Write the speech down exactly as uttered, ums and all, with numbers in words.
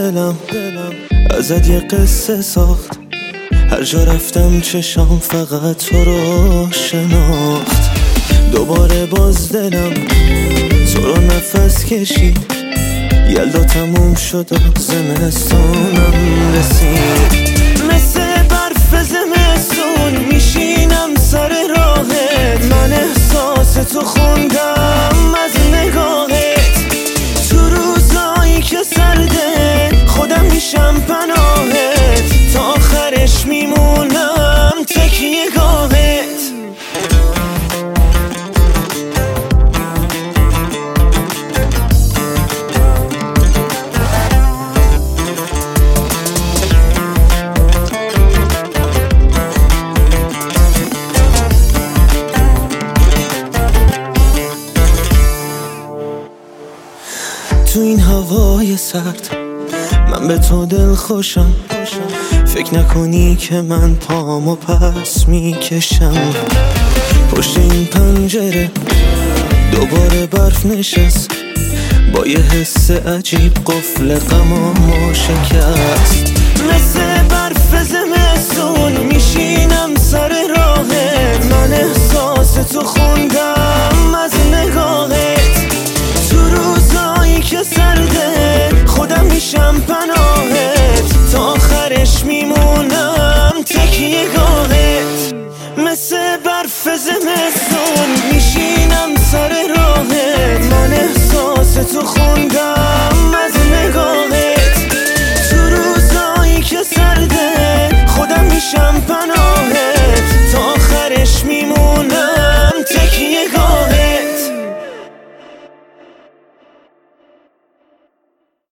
دلم ازت یه قصه ساخت، هر جا رفتم چشام فقط تو رو شناخت. دوباره باز دلم تو رو نفس کشید، یلدا تموم شد و زمستونم رسید. مثل برف زمستون میشینم سر راهت، من احساس تو خوندم از نگاهت. تو روزایی که سرده خودم میشم پناهت، تا آخرش میمونم تکیه گاهت. تو این هوای سرد من به تو دل خوشم، فکر نکنی که من پامو پس میکشم. پشت این پنجره دوباره برف نشست، با یه حس عجیب قفل غمامو شکست. مثل برف زمستون میشینم سر راهت، من احساس تو خوندم از نگاهت. تو روزایی که سرده خودم میشم پناهت، تا آخرش میمونم تکیه گاهت. مثل برف زمستون میشینم سر راهت، من احساس تو خوندم از نگاهت. تو روزایی که سرده خودم میشم پناهت،